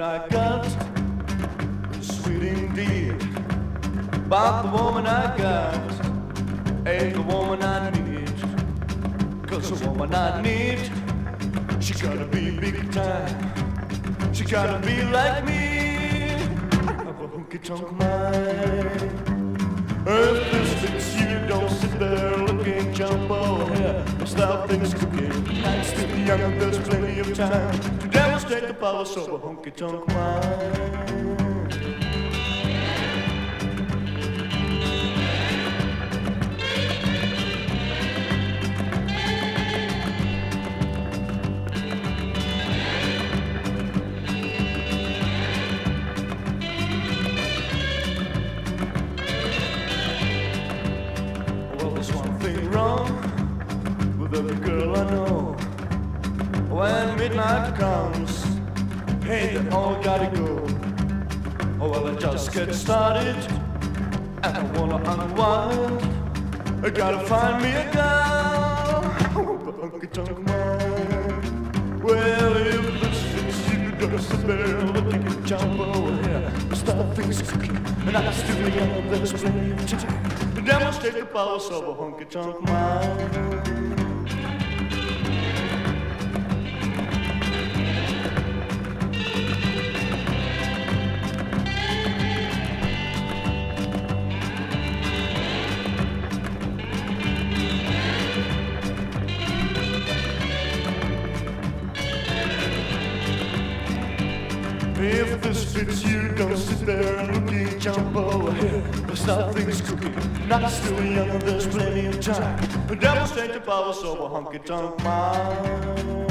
woman I got is sweet indeed. But the woman I got ain't the woman I need. 'Cause the woman I need, she gotta be big time. She gotta be like me. I have a honky-tonk mind. If this fits you, don't sit there looking jumbo here. Style things cooking. I'm still young and there's plenty of time to demonstrate the powers of a honky-tonk mind. There's one thing wrong with every girl I know. When midnight comes, hey, they all gotta go. Oh, well, I just get started and I wanna unwind. I gotta find me a gal with a honky-tonk mind. Well, if this fits you, don't sit there looking at jumbo here. Start things cooking, and I'm still young, there's plenty of time to demonstrate the powers of a honky-tonk mind. If this fits you, don't sit there and looking jumbo here. Start things cooking, not still young, there's plenty of time to demonstrate the powers of a honky-tonk mind.